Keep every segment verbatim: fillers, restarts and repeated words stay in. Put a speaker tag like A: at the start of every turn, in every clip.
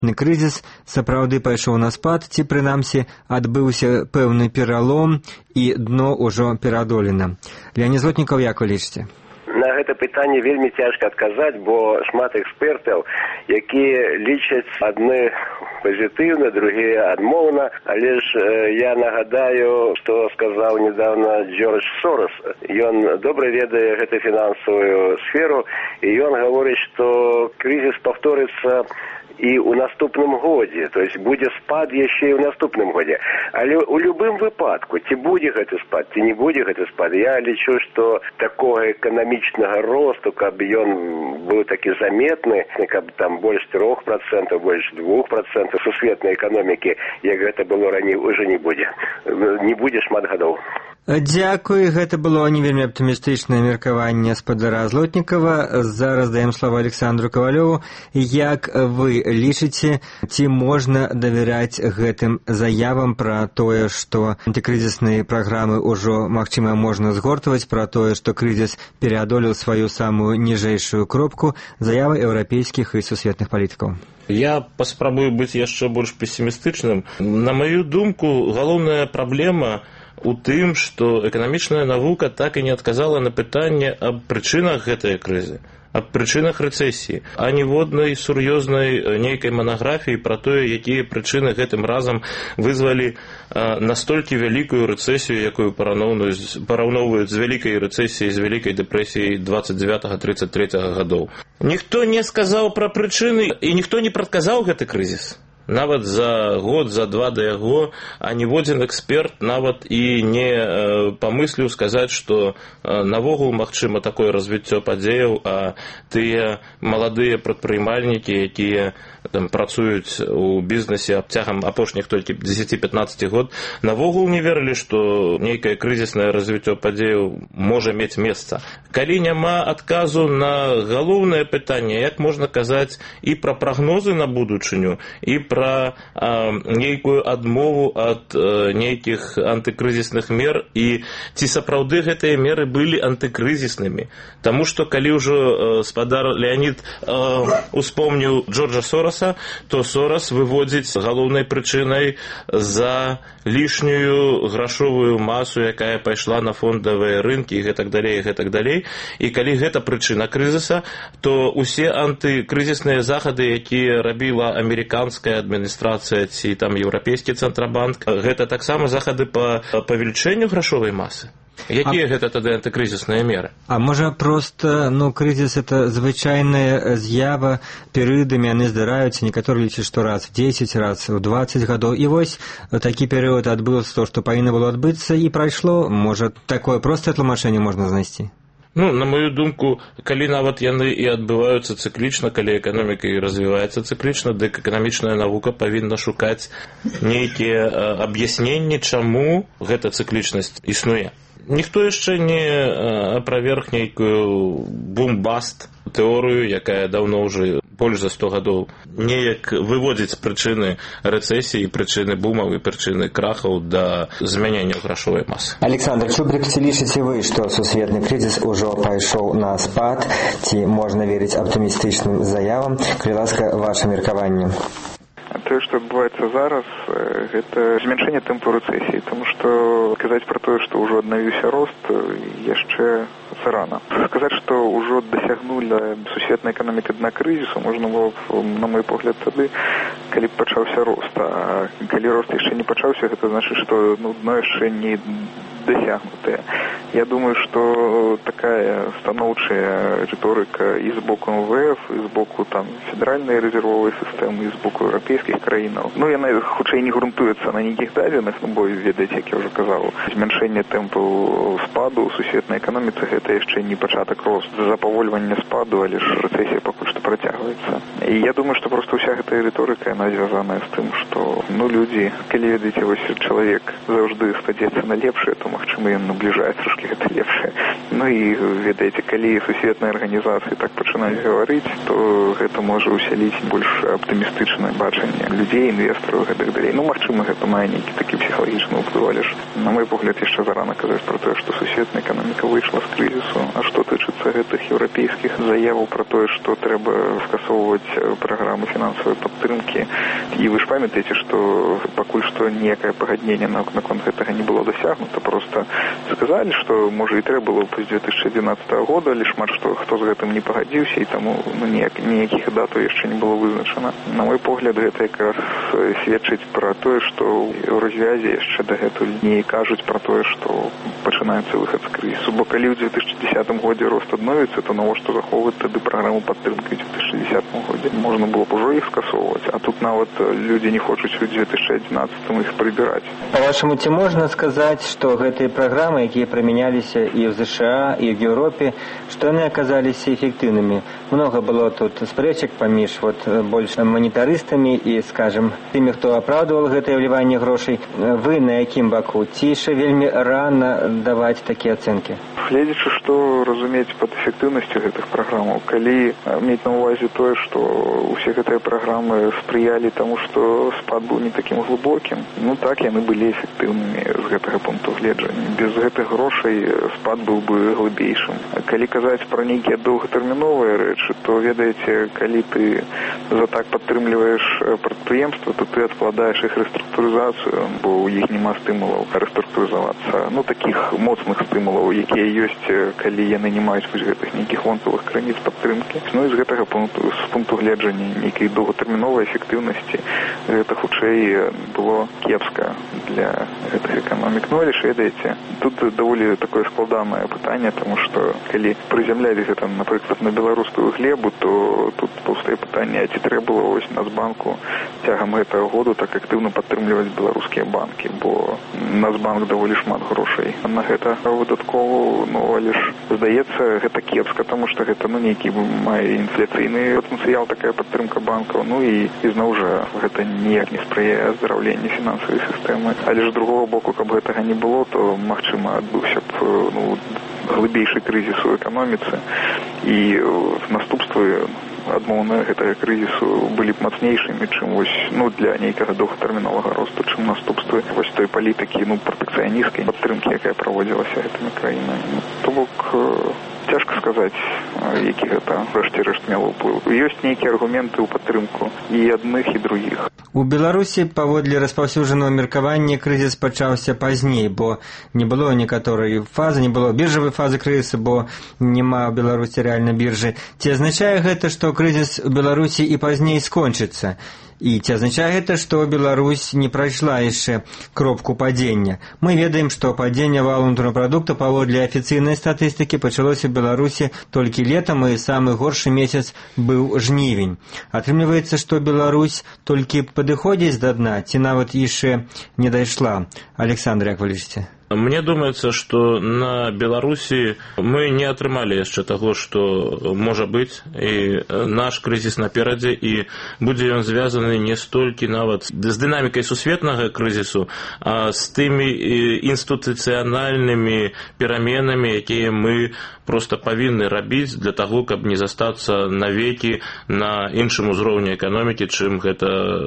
A: Крызіс сапраўды пайшоў на спад, ці прынамсі адбыўся пэўны пералом і дно ўжо пераадолена. Леонід Злотнікаў, як вы лічыце?
B: На гэта пытанне вельмі цяжка адказаць, бо шмат экспертаў, якія лічаць адны пазітыўна, другія адмоўна, але ж э, я нагадаю, што сказаў недавно Джордж Сорос. Ён добра ведае гэту фінансавую сферу, і ён гаворыць, што крызіс паўторыцца і ў наступным годзе, то есть будзе спад яшчэ і ў наступным годзе. Але ў любым выпадку, ці будзе гэты спад, ці не будзе гэты спад, я лічу, што такога эканамічнага росту, каб ён быў такі заметны, каб там больш трох працэнтаў, больш двух працэнтаў сусветнай эканомікі, як гэта было раней, уже не будзе. Не будзе шмат гадоў.
A: Дзякуй, гэта было не вельмі аптымістычнае меркаванне спадара Злотнікава. Зараз даем слова Александру Кавалёву. Як вы лічыце, ці можна давяряць гэтым заявам пра тое, што антыкрызісныя праграмы ўжо, магчыма, можна згортваць, пра тое, што крызіс пераадолеў сваю самую ніжэйшую кропку, заявы еўрапейскіх і сусветных палітыкаў?
C: Я паспрабую быць яшчэ больш пессімістычным. На маю думку, галоўная праблема у тым, што эканамічная навука так і не адказала на пытанне аб прычынах гэтай крызы, аб прычынах рэцэсіі, а ніводнай сур'ёзнай нейкай манаграфіі пра тое, якія прычыны гэтым разам вызвалі настолькі вялікую рэцэсію, якую параўноўваюць з вялікай рэцэсіяй, з вялікай дэпрэсіяй дваццаць дзевятага трыццаць трэцяга гадоў. Ніхто не сказаў пра прычыны, і ніхто не прадказаў гэты крызіс. Нават за год, за два да яго, а ніводзін эксперт нават і не памысліў сказаць, што навогул магчыма такое развіццё падзеяў, а тыя маладыя прадпрымальнікі, якія там працуюць у бізнесе абцягам апошніх толькі дзесяці-пятнаццаці год, навогул не верылі, што нейкае крызіснае развіццё падзеяў можа мець месца. Калі няма адказу на галоўнае пытанне, як можна казаць і пра прагнозы на будучыню, і пра а, нейкую адмову ад а, нейкіх антыкрызісных мер, і ці сапраўды гэтыя меры былі антыкрызіснымі. Таму што калі ўжо а, спадар Леонід а, успомніў Джорджа Сороса, то Сорос выводзіць галоўнай прычынай за лішнюю грашовую масу, якая пайшла на фондавыя рынкі і гэтак далей, і гэтак далей. І калі гэта прычына крызіса, то усе антыкрызісныя захады, якія рабіла амерыканская адміністрацыя ці там еўрапейскі цэнтрабанк, гэта таксама захады па павелічэнню грашовай масы. Якія а, гэта тады антыкрызісныя меры?
A: А можа проста, ну, крызіс это звычайная з'ява, перыядамі яны здараюцца, некаторыя лічаць, што раз в дзесяць, раз в дваццаць гадоў. І вось такі перыяд адбыўся то, што павінна было адбыцца, і прайшло. Можа, такое простае тлумачэнне можна знайсці?
C: Ну, на мою думку, калі нават яны і адбываюцца цыклічна, калі эканоміка і развіваецца цыклічна, дык эканамічная навука павінна шукаць нейкія аб'ясненні, чаму гэта цыклічнасць існуе. Ніхто яшчэ не аправерг нейкую бум-баст тэорыю, якая даўно ўжо больш за сто гадоў неяк выводзіць прычыны рэцэсіі, прычыны бумаў і прычыны крахаў да змянення грашовай масы.
A: Александр Чубрик, ці лічыце вы, што сусветны крызіс ужо пайшоў на спад, ці можна верыць аптымістычным заявам? Калі ласка, ваше меркаванне.
D: Тое, што адбываецца зараз, гэта змяншэнне тэмпу рэцэсіі, таму што казаць пра тое, што ўжо аднавіўся рост, яшчэ зарана. Сказаць, што ўжо дасягнула сусветная эканоміка дна крызісу, можна было б, на мой погляд, тады, калі б пачаўся рост. А калі рост яшчэ не пачаўся, гэта значыць, што ну, дно яшчэ не дасягнутае. Я думаю, што такая станоўчая рыторыка і з боку эм вэ эф, і з боку там федэральнай рэзервовай сістэмы, і з боку еўрапейскіх краінаў. Ну, яна хутчэй не грунтуецца на нейкіх дадзеных, ну, бо, ведаеце, як я ўжо казаў, змяншэнне тэмпу спаду ў сусветнай эканоміцы гэта яшчэ не пачатак росту. Запавольванне спаду, але ж рэцэсія пакуль што працягваецца. І я думаю, што проста ўся гэтая рыторыка, яна звязаная з тым, што, ну, людзі, калі, ведаеце, вось чалавек заўжды спадзецца на лепшае, то магчыма, ён набліжае трошкі гэта лепшае. Ну і, ведаеце, калі сусветныя арганізацыі так пачынаюць гаварыць, то гэта можа усяліць больш аптымістычнае бачанне людзей, інвестараў і гэтак далей. Ну, магчыма, гэта мае нейкі такі псіхалагічны ўплыў, але ж, на мой погляд, яшчэ зарана казаць пра тое, што сусветная эканоміка выйшла з крызісу. А што тычыцца гэтых еўрапейскіх заяваў пра тое, што трэба скасоўваць праграмы фінансавай падтрымкі. І вы ж памятаеце, што пакуль што ніякае пагадненне наконт гэтага не было дасягнута. Проста сказалі, што, можа, і трэба было з две тысячы адзінаццатага года, але шмат што хто з гэтым не пагадзіўся, і таму ну, ніяк, ніякіх датаў яшчэ не было вызначана. На мой погляд, гэта якраз сведчыць пра тое, што ў развязе яшчэ дагэтуль не кажуць пра тое, што пачынаецца выхад з крызісу. Бо калі ў две тысячы дзесятым годзе рост адновіцца, то навошта захоўваць тады праграму падтрымкі ў две тысячы дзесятым годзе? Можна было б ужо іх скасоўваць, а тут нават людзі не хочуць у две тысячы адзінаццатым іх прыбіраць.
A: Па-вашаму, ці можна сказаць, што гэтыя праграмы, якія прымяняліся і ў ЗША, і ў Еўропе, што яны аказаліся эфектыўнымі? Много было тут спрэчак паміж вот, больш манетарыстамі і, скажем, тымі, хто апраўдваў гэтае ўліванне грошай. Вы на якім баку? Ці яшчэ вельмі рана даваць такія ацэнкі?
D: Гледзячы, што разумець пад эфектыўнасцю гэтых праграмаў, калі мець на ўвазе тое, што ўсе гэтыя праграмы спрыялі таму, што спад быў не такім глыбокім, ну так, яны былі эфектыўнымі з гэтага пункту гледжання. Без гэтых грошай спад быў бы глыбейшым. Калі казаць пра нейкія доўгатэрміновыя рэчы, то, ведаеце, калі ты за так падтрымліваеш прадпрыемства, то ты адкладаеш іх рэструктурызацыю, бо ў іх няма стымулаў рэструктурызавацца. Ну, такіх моцных стымулаў, якія ёсць, калі яны не маюць вось гэтых нейкіх вонкавых крыніц падтрымкі. Ну, і з гэтага пункту, з пункту гледжання нейкай доўгатэрміновай эфектыўнасці гэта хутчэй было кепска для гэтых эканомік. Ну, але ж, ведаеце, тут даволі такое складанае пытанне, таму што калі прызямлялі гэта, напрыклад, на беларускую глебу, то тут паўстае пытанне, ці трэба было вось Нацбанку цягам гэтага году так актыўна падтрымліваць беларускія банкі, бо Нацбанк даволі шмат грошай на гэта выдаткоўваў, ну, але ж, здаецца, гэта кепска, таму што гэта, ну, нейкі мае інфляцыйны патэнцыял, такая падтрымка банкаў, ну, і, і зноў жа, гэта ніяк не спрыяе аздараўленню фінансавай сістэмы. Але ж, з другого боку, каб гэтага не было, то, магчыма, адбыўся б, ну, глыбейшы крызіс у эканоміцы, і наступствы адмоўныя гэтага крызісу былі б мацнейшымі, чым вось, ну, для нейкага доўгатэрміновага росту, чым наступствы вось той палітыкі, ну, пратэкцыянісцкай падтрымкі, якая праводзілася гэтымі краінамі. То бок, цяжка сказаць, які гэта рэшце-рэшт мела ўплыў. Ёсць нейкія аргументы ў падтрымку і адных, і другіх.
A: У Беларусі, паводле распаўсюджанага меркавання, крызіс пачаўся пазней, бо не было некаторай фазы, не было біржавай фазы крызісу, бо няма ў Беларусі рэальна біржы. Ці азначае гэта, што крызіс у Беларусі і пазней скончыцца? І ці азначае гэта, што Беларусь не прайшла яшчэ кропку падзення? Мы ведаем, што падзенне валовага ўнутранага прадукта паводле афіцыйнай статыстыкі пачалося ў Беларусі толькі летам, і самы горшы месяц быў жнівень. Атрымліваецца, што Беларусь толькі падыходзіць да дна, ці нават яшчэ не дайшла? Александр, як вы лічыце?
C: Мне думаецца, што на Беларусі мы не атрымалі яшчэ таго, што можа быць, і наш крызіс наперадзе, і будзе ён звязаны не столькі нават з дынамікай сусветнага крызісу, а з тымі інстытуцыянальнымі пераменамі, якія мы проста павінны рабіць для таго, каб не застацца навекі на іншым узроўні эканомікі, чым гэта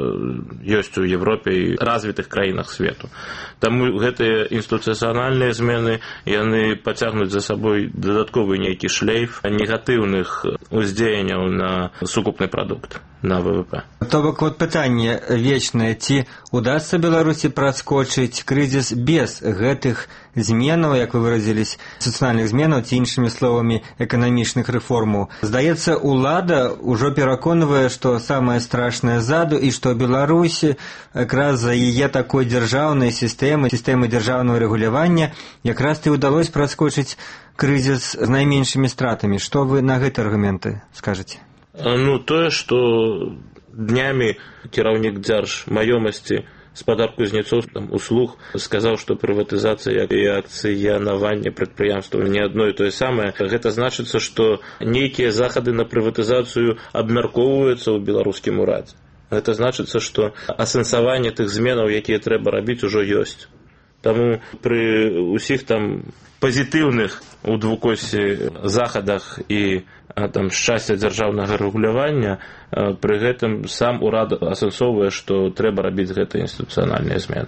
C: ёсць у Европе і развітых краінах свету. Таму гэтыя інстытуцыянальныя змены, яны пацягнуць за сабой дадатковы нейкі шлейф негатыўных уздзеянняў на сукупны прадукт, на ВВП.
A: То бок, вот пытанне вечнае, ці удасца Беларусі праскочыць крызіс без гэтых зменаў, як вы выразілись, сацыяльных зменаў, ці іншымі словамі эканамічных рэформаў. Здаецца, улада ўжо пераконвае, што самае страшнае ззаду, і што Беларусі якраз за яе такой дзяржаўнай сістэмы, сістэмы дзяржаўнага рэгулявання, якраз і ўдалося праскочыць крызіс з найменшымі стратамі. Што вы на гэтыя аргументы скажаце?
C: Ну, тое, што днямі кіраўнік дзяржмаёмасці спадар Кузнецоў услуг сказаў, што прыватызацыя і акцыянаванне прадпрыемстваў не адно і тое самае. Гэта значыцца, што нейкія захады на прыватызацыю абмяркоўваюцца ў беларускім урадзе. Гэта значыцца, што асэнсаванне тых зменаў, якія трэба рабіць, ужо ёсць. Таму пры ўсіх там пазітыўных у двукосці захадах і там шчасця дзяржаўнага рэгулявання, пры гэтым сам урад асэнсоўвае, што трэба рабіць гэтыя інстытуцыянальныя змены.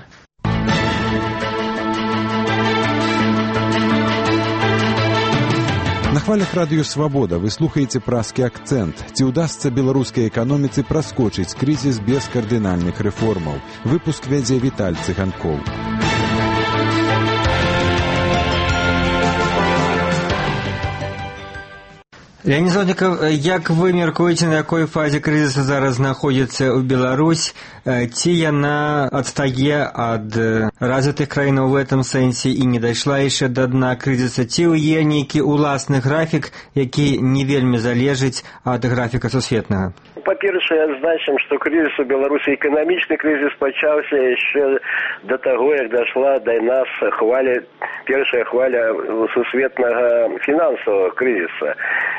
E: На хвалях радыё «Свабода» вы слухаеце празкі акцэнт. Ці ўдасца беларускай эканоміцы праскочыць крызіс без кардынальных рэформаў? Выпуск вядзе Віталь Цыганкоў.
A: Леонид Золотников, як вы мяркуеце, на якой фазе крызіса зараз знаходзіцца ў Беларусь? Ці яна адстае ад развітых краінаў в этом сэнсе і не дайшла яшчэ да дна крызіса? Ці ў є нейкі уласны графік, які не вельмі залежыць ад графіка сусветнага?
B: Па-першае, адзначым, што крызіс у Беларусі, эканамічны крызіс пачаўся яшчэ да таго, як дайшла да нас хваля, першая хваля сусветнага фінансавага крызіса.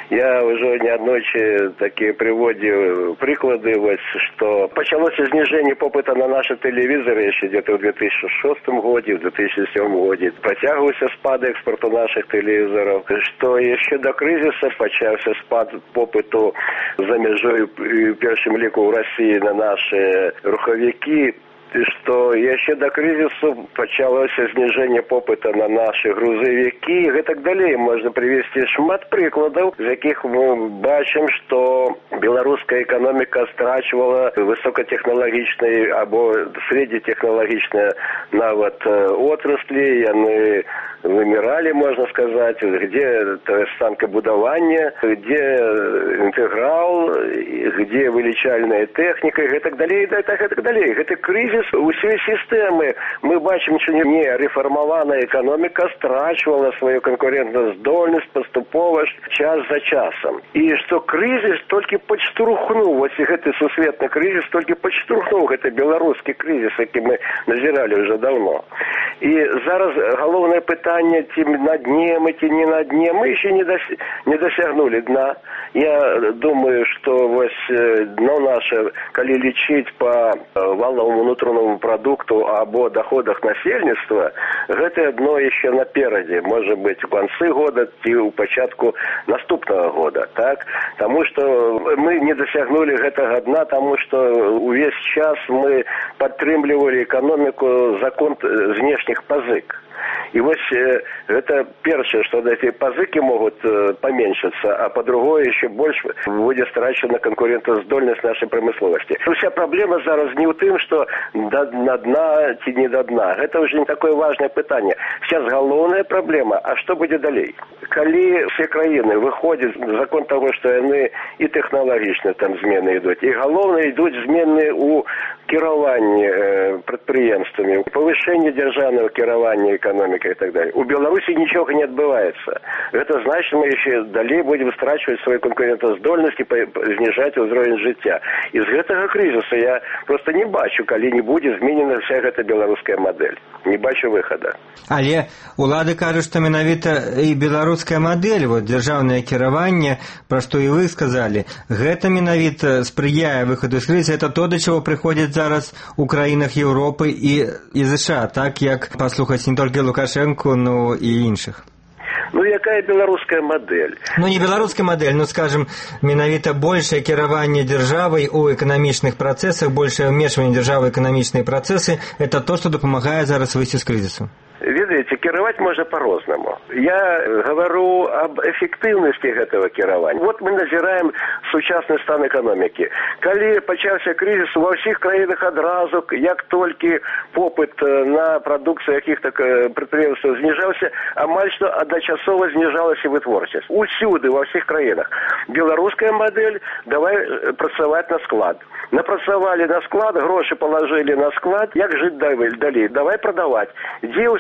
B: Я ўжо неаднойчы такія прыводзіў прыклады, вось, што пачалося зніжэнне попыта на нашы тэлевізоры яшчэ где-то ў две тысячи шостым годзе, ў две тысячи сёмым годзе. Працягваўся спад экспарту нашых тэлевізораў, што яшчэ да крызіса пачаўся спад попыту за мяжой у першым ліку ў Расіі на нашы рухавікі, што яшчэ да крызісу пачалося зніжэнне попыта на нашы грузавікі і гэтак далей. Можна прывесці шмат прыкладаў, з якіх мы бачым, што беларуская эканоміка страчвала высокатэхналагічныя або среднетэхналагічныя нават отраслі, яны вымирали, можно сказать, где станкобудование, где интеграл, где вылічальная техника и так далее, и так далее. Это кризис усей системы. Мы бачим, что не реформованная экономика страчивала свою конкурентоздольность поступово час за часом. И что кризис только подштурхнул, вот этот сусветный кризис только подштурхнул, это белорусский кризис, який мы назирали уже давно. И зараз головное питание, ті на дне мы, ті не на дне, мы еще не, дос, не досягнули дна. Я думаю, что вось дно наше, коли лечить по валовому внутреннему продукту або доходах насельніцтва, гэта дно еще напереди, может быть, в конце года и у початку наступного года, так? Потому что мы не досягнули гэтага дна, потому что увесь час мы подтрымливали экономику за конт внешних позык. И вот это первое, что эти позыки могут поменьшиться, а по-другому еще больше будет страчена конкурентоздольность нашей промысловости. Вся проблема зараз не в том, что до, на дна ці не до дна. Это уже не такое важное питание. Сейчас главная проблема, а что будет далее? Коли все краины выходят закон того, что они и технологично там змены идут, и главное идут змены у кіравання предприемствами, повышение державного кіравання экономикой и так далее. У Беларуси ничего не отбывается. Это значит, мы еще далее будем страчивать свою конкурентоздольность и снижать уровень життя. Из этого кризиса я просто не бачу, коли не будет зменена вся эта белорусская модель. Не бачу выхода.
A: Але улады кажут, что менавіта и белорусская модель, вот державное кіраванне, про что и вы сказали, гэта менавіта сприяя выходу из кризиса, это то, до чего приходит зараз у краінах Європи і, і США, так як послухаць не толькі Лукашенко, но і іншых.
B: Ну, якая беларуская модель?
A: Ну, не беларуская модель, ну, скажем, менавіта большее кіраванне дзяржавай у эканамічных працэсах, большее ўмешванне дзяржавы ў эканамічныя працэсы, это то, что дапамагае зараз выйсці з крызісу.
B: Видите, кіраваць можно по-розному. Я говорю об эффективности этого кіравання. Вот мы назираем сучасный стан экономики. Коли пачаўся кризис, во всех краинах одразу, як только попыт на продукцию каких-то предприятий снижался, амаль что одночасово снижалась и вытворчесть. Усюды, во всех краинах. Белорусская модель, давай працаваць на склад. Напрацавали на склад, гроши положили на склад, як жить далее? Давай продавать. Где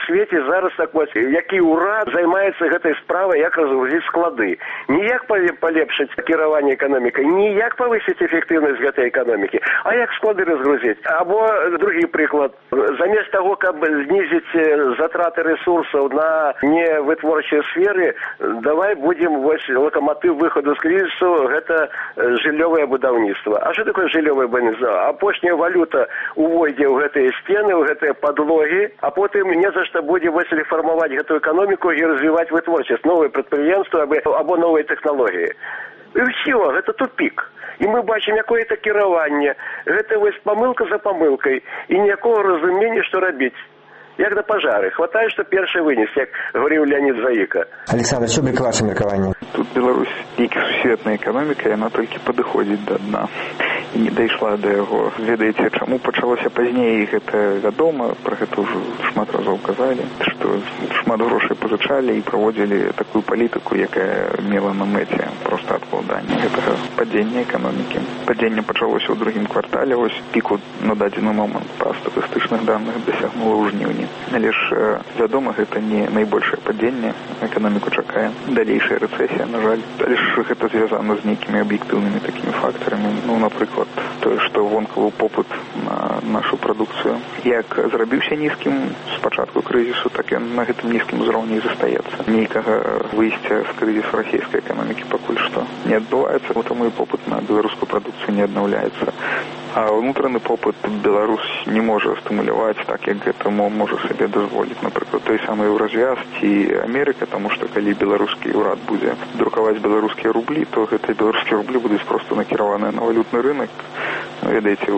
B: свеце зараз так вось, які ўрад займаецца гэтай справай, як разгрузіць склады. Ніяк палепшыць кіраванне эканомікай, ніяк павысіць эфектыўнасць гэтай эканомікі, а як склады разгрузіць. Або другі прыклад. Замест таго, каб знізіць затраты ресурсаў на невытворчыя сферы, давай будзем вось лакаматыў выхаду з крызісу, гэта жыллёвае будаўніцтва. А што такое жыллёвае будаўніцтва? Апошняя валюта увойдзе ў гэтыя сцены, ў гэтыя подлоги, а потым не за што будзе вось рэфармаваць гэту эканоміку і развіваць вытворчасць, новыя прадпрыемствы або новыя тэхналогіі. І ўсё, гэта тупік. І мы бачым, якое это кіраванне. Гэта вось памылка за памылкай і ніякога разумення, што рабіць. Як на пажары. Хватае, што першы вынес, як говорил Леонид Заика.
A: Александр, що б ваше меркаванне?
D: Тут Беларусь, як і сусветная эканоміка, яна толькі падыходзіць да дна. І не дайшла да яго. Ведаеце, чаму пачалося пазней, гэта вядома, пра гэта ўжо шмат разоў казалі, што шмат грошай пазычалі і праводзілі такую палітыку, якая мела на мэце проста адкладанне гэтага падзення эканомікі. Падзенне пачалося ў другім квартале, вось піку на дадзены момант па статыстычных даных дасягнула ў жніўні. Але ж, вядома, гэта не найбольшае падзенне, эканоміку чакае далейшая рэцэсія, на жаль. Але ж гэта звязана з нейкімі аб'ектыўнымі такімі фактарамі. Ну, напрыклад, тое, што вонкавы попыт на нашу прадукцыю як зрабіўся нізкім з пачатку крызісу, так ён на гэтым нізкім узроўні і застаецца. Нейкага выйсця з крызісу расійскай эканомікі пакуль што не адбываецца, таму і попыт на беларускую прадукцыю не аднаўляецца. А ўнутраны попыт Беларусь не можа стымуляваць так, як гэта можа сабе дазволіць. Напрыклад, той самы Еўразвяз ці Амерыка, таму што калі беларускі ўрад будзе друкаваць беларускія рублі, то гэтыя беларускія рублі будуць проста накіраваныя на валютны рынок. Ведаеце,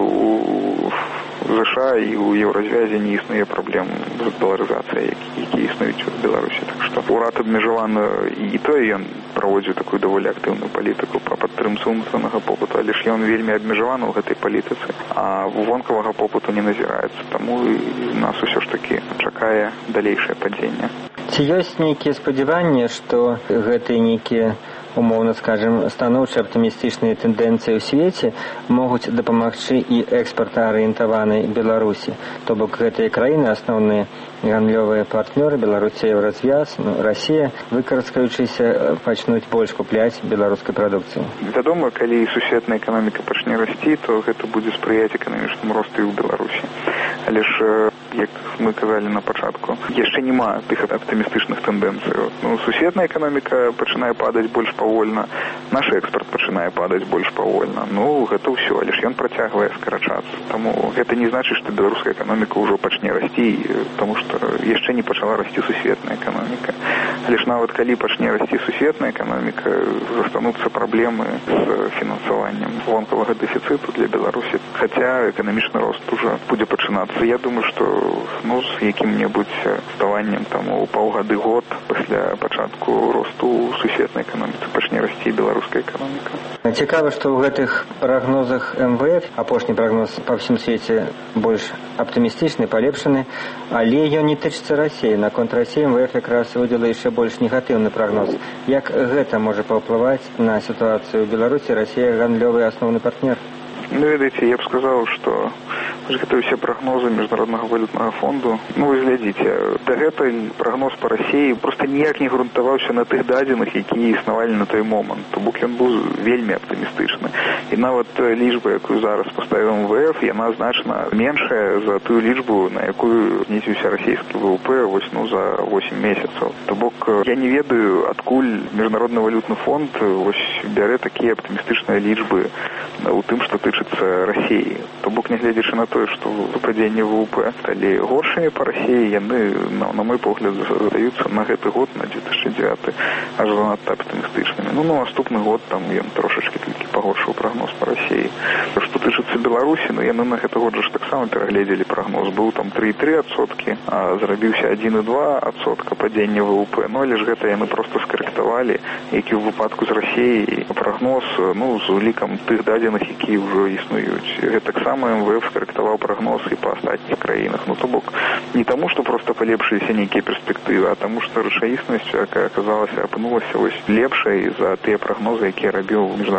D: у ЗША і ў Еўразвязе не існуе праблем з даларызацыяй, які існуюць у Беларусі. Так што ўрад абмежаваны, і той ён праводзіў такую даволі актыўную палітыку па падтрымцы ўнутранага попыту, але ж ён вельмі абмежаваны ў гэтай палітыцы, а вонкавага попыту не назіраецца. Таму нас усё ж такі чакае далейшае падзенне.
A: Ці ёсць нейкія спадзяванні, што гэтыя нейкія, умоўна скажем, станоўчыя аптымістычныя тэндэнцыі ў свеце могуць дапамагчы і экспартаарыентаванай Беларусі? То бок гэтыя краіны, асноўныя гандлёвыя партнёры Беларусі, Еўразвяз, ну, Расія, выкарыскаючыся, пачнуць больш купляць беларускай прадукцыі.
D: Вядома, калі сусветная эканоміка пачне расці, то гэта будзе спрыяць эканамічнаму росту і ў Беларусі. Але ж, як мы казалі на пачатку, яшчэ няма тых аптымістычных тэндэнцыяў. Ну, сусветная эканоміка пачынае падаць больш павольна, наш экспарт пачынае падаць больш павольна. Ну, гэта ўсё, але ж ён працягвае скарачацца. Таму гэта не значыць, што беларуская эканоміка ўжо пачне расці, таму што яшчэ не пачала расці сусветная эканоміка. Але ж нават калі пачне расці сусветная эканоміка, застануцца праблемы з фінансаваннем вонкавага дэфіцыту для Беларусі. Хаця эканамічны рост уже будзе пачынацца. Я думаю, што ну, з якім-небудзь ставаннем там у паўгады год пасля пачатку росту сусветнай эканоміцы пачне расці беларуская эканоміка.
A: Цікава, што ў гэтых прагнозах эм вэ эф, апошні прагноз па ўсім свеце больш аптымістычны, палепшаны, але ён не тычыцца Расіі. Наконт Расіі эм вэ эф якраз выдала яшчэ больш негатыўны прагноз. Як гэта можа паўплываць на сітуацыю ў Беларусі? Расія гандлёвы асноўны партнер.
D: Ну, ведаеце, я б сказаў, што гэта ўсе прагнозы міжнароднага валютнага фонду. Ну, вы глядзіце, дагэтуль прагноз па Расіі проста ніяк не грунтаваўся на тых дадзеных, якія існавалі на той момант. То бок ён быў вельмі аптымістычны. І нават лічба, якую зараз паставіў эм вэ эф, яна значна меншая за тую лічбу, на якую знізіўся расійскі вэ вэ пэ вось, ну, за восем месяцаў. То бок я не ведаю, адкуль міжнародны валютны фонд вось бярэ такія аптымістычныя лічбы у тым, што тычыцца Расіі. То бок, нягледзячы на тое, што выпадзенне вэ вэ пэ сталі горшымі па Расіі, яны, на, на мой погляд, задаюцца на гэты год, на две тысячи девятый, аж занадта аптымістычнымі. Ну, на наступны год там ён трошачкі толькі пагоршыў прагноз па Расіі. Што тычыцца Беларусі, ну, яны на гэты год ж таксама перагледзелі прагноз. Быў там три і три адсоткі, а зрабіўся один і два адсотка падзення вэ вэ пэ. Ну, але ж гэта яны проста скарэктавалі, які ў выпадку з Расіяй прагноз, ну, з улікам тых дадзеных, якія ўжо існуюць. Гэтаксама эм вэ эф скарэктаваў прагноз і па астатніх краінах. Ну, то бок, не таму, што проста палепшыліся нейкія перспектывы, а таму, што рэчаіснасць, якая аказалася, апынулася вось лепшай за тыя прагнозы, якія рабіў міжнародны валютны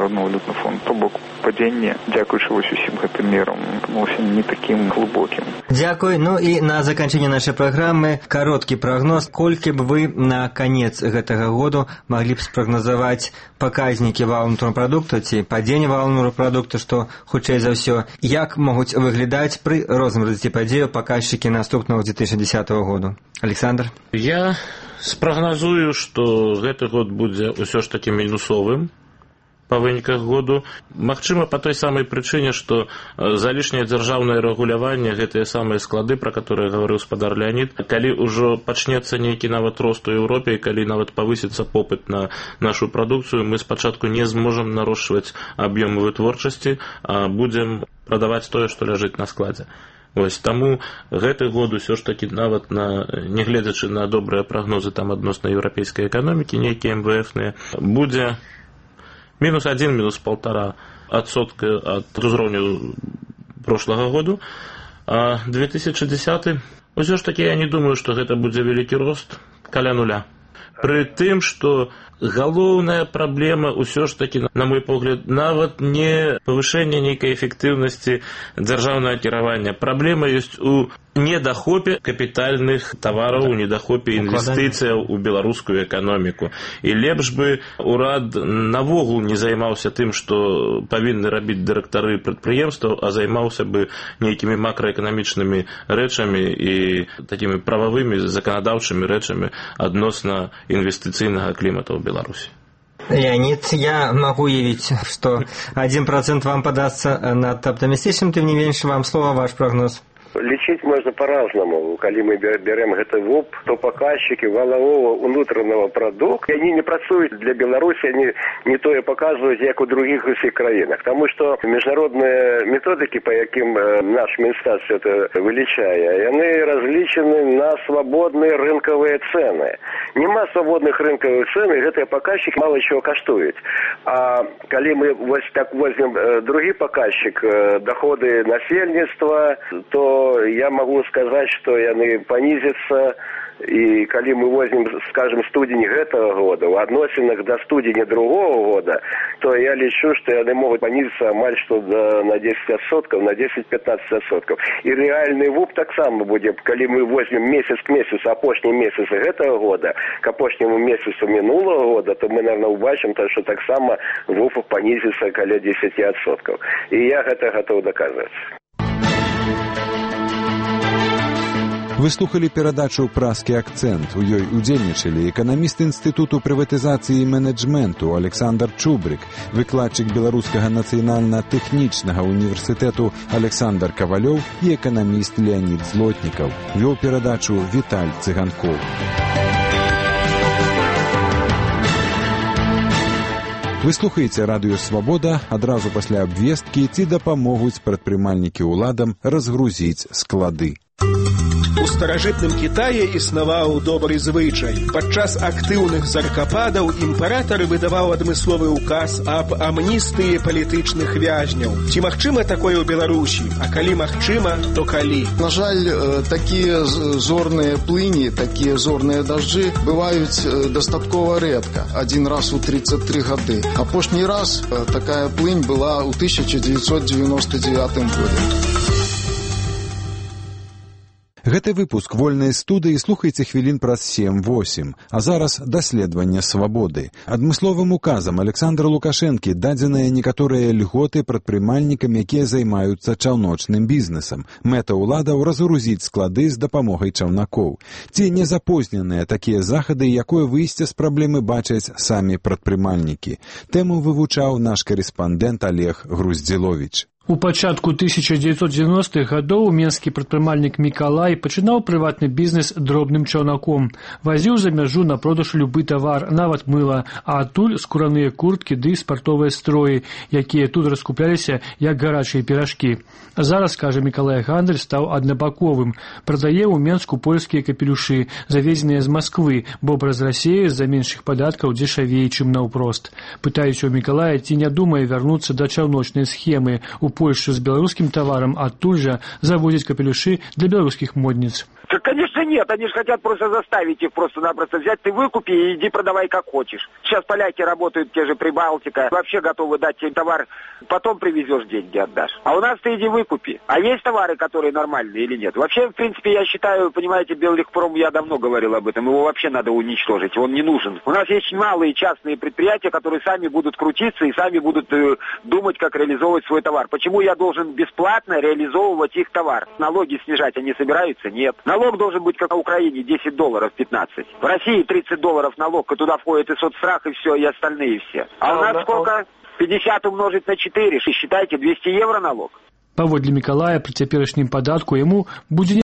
D: адносна фонд, то бок падзенне, дзякуючы вось усім гэтым мерам, атрымалася не такім глыбокім.
A: Дзякуй. Ну і на заканчэнне нашай праграмы кароткі прагноз. Колькі б вы на канец гэтага году маглі б спрагназаваць паказнікі валовага прадукту ці падзення валовага прадукту, што хутчэй за ўсё, як могуць выглядаць пры розным развіцці падзеяў паказчыкі наступнага две тысячи десятого году? Александр?
C: Я спрагназую, што гэты год будзе ўсё ж такі мінусовым па выніках году. Магчыма, па той самай прычыне, што залішняе дзяржаўнае рэгуляванне, гэтыя самыя склады, пра которые гаварыў спадар Леонид, калі ўжо пачнецца нейкі нават рост у Еўропе, калі нават павысіцца попыт на нашу прадукцыю, мы спачатку не зможам нарошчваць аб'ёмы вытворчасці, а будзем прадаваць тое, што ляжыць на складзе. Вось, таму гэты год усё ж такі нават на, не гледзячы на добрыя прагнозы там адносна еўрапейскай эканомікі, нейкія эм вэ эфныя, будзе минус один, минус полтора отсотка от узроўню прошлого году. А две тысячи десятый, ўсё ж таки я не думаю, что гэта будзе вялікі рост каля нуля. Пры тым, што галоўная праблема ўсё ж таки, на мой погляд, нават не павышэнне нейкай эфектыўнасці дзяржаўнага кіравання. Праблема ёсць у недахопе капітальных тавараў, у недахопе інвестыцыяў у беларускую эканоміку. І лепш бы урад навогул не займаўся тым, што павінны рабіць дырэктары прадпрыемстваў, а займаўся бы нейкімі макраэканамічнымі рэчамі і такімі прававымі заканадаўчымі рэчамі адносна інвестыцыйнага клімата ў Беларусі.
A: Леонид, я могу уявить, что один процент вам подастся надто оптимистичным, тем не меньше вам слово, ваш прогноз.
B: Лічыць можна по-разнаму. Калі мы берем гэты ВОП, то паказчыкі валового унутранага прадукту, они не працуюць для Беларусі, они не тое паказваюць, як у других усіх краінах. Тому что міжнародныя методики, по яким наш Мінстат все это вылічае, яны разлічаны на свободные рынковые цены. Нема свободных рынковых цен, и гэтыя паказчыкі мало чего каштуюць. А калі мы вось так возьмем другі паказчык, доходы насельніцтва, то я могу сказать, что яны понизятся, и когда мы возьмем, скажем, студень этого года, в относинах до студени другого года, то я лечу, что яны могут понизиться амаль что до, на десять отсотков, на десять-пятнадцать отсотков. И реальный ВУП так само будет, когда мы возьмем месяц к месяцу, опошние месяцы этого года, к опошнему месяцу минулого года, то мы, наверное, убачим, что так само ВУП понизится около десяти отсотков. И я это готов доказать.
E: Вы слухали перадачу «Праскі акцэнт». У ёй удзельнічалі эканаміст Інстытуту прыватызацыі і менеджменту Александр Чубрык, выкладчык Беларускага нацыянальна-тэхнічнага універсітэту Александр Кавалёў і эканаміст Леонид Злотнікаў. Вёў перадачу Віталь Цыганкоў. Вы слухаеце радыё «Свабода», адразу пасля абвесткі, ці дапамогуць прадпрымальнікі ўладам разгрузіць склады.
F: У старажытным Кітаі існаваў добры звычай. Падчас актыўных заркападаў імператар выдаваў адмысловы ўказ аб амністыі палітычных вязняў. Ці магчыма такое ў Беларусі? А калі магчыма, то калі?
G: На жаль, такія зорныя плыні, такія зорныя дажджы бываюць дастаткова рэдка. Адзін раз у тридцать три гады. Апошні раз такая плынь была ў тысяча девятьсот девяносто девятым годзе.
E: Гэты выпуск вольнай студыі слухайце хвілін праз сем-восем, а зараз даследаванне свабоды. Адмысловым указам Александра Лукашэнкі дадзеныя некаторыя льготы прадпрымальнікам, якія займаюцца чаўночным бізнесам. Мэта ўладаў разгрузіць склады з дапамогай чаўнакоў. Ці не запозненыя такія захады, якое выйсце з праблемы бачаць самі прадпрымальнікі. Тэму вывучаў наш карэспандэнт Олег Груздзіловіч.
H: У пачатку тысяча девятьсот девяностых гадоў менскі прадпрымальнік Мікалай пачынаў прыватны бізнес дробным чаўнаком. Вазіў за мяжу на продаж любы тавар, нават мыла, а адтуль скураныя курткі ды спартовыя строі, якія тут раскупляліся як гарачыя піражкі. Зараз, кажа Мікалай, гандаль стаў аднабаковым. Прадае ў Менску польскія капелюшы, завезеныя з Масквы, бо праз Расею з-за меншых падаткаў дзешавей, чым наўпрост. Пытаюся ў Мікалая, ці не думае вярнуцца да чаўночнай схемы, у Польшу з беларускім таварам, адтуль жа завозіць капелюшы для беларускіх модніц.
I: Так, конечно, нет. Они же хотят просто заставить их просто-напросто взять, ты выкупи и иди продавай как хочешь. Сейчас поляки работают, те же Прибалтика, вообще готовы дать тебе товар, потом привезешь, деньги отдашь. А у нас ты иди выкупи. А есть товары, которые нормальные или нет? Вообще, в принципе, я считаю, понимаете, Беллегпром, я давно говорил об этом, его вообще надо уничтожить, он не нужен. У нас есть малые частные предприятия, которые сами будут крутиться и сами будут э, думать, как реализовывать свой товар. Почему я должен бесплатно реализовывать их товар? Налоги снижать они собираются? Нет. Налог должен быть, как на Украине, десять долларов, пятнадцать. В России тридцать долларов налог, и туда входит и соцстрах, и все, и остальные все. А у нас сколько? пятьдесят умножить на четыре, считайте, двести евро налог.
H: Паводле Мікалая пры цяперашнім падатку яму будзе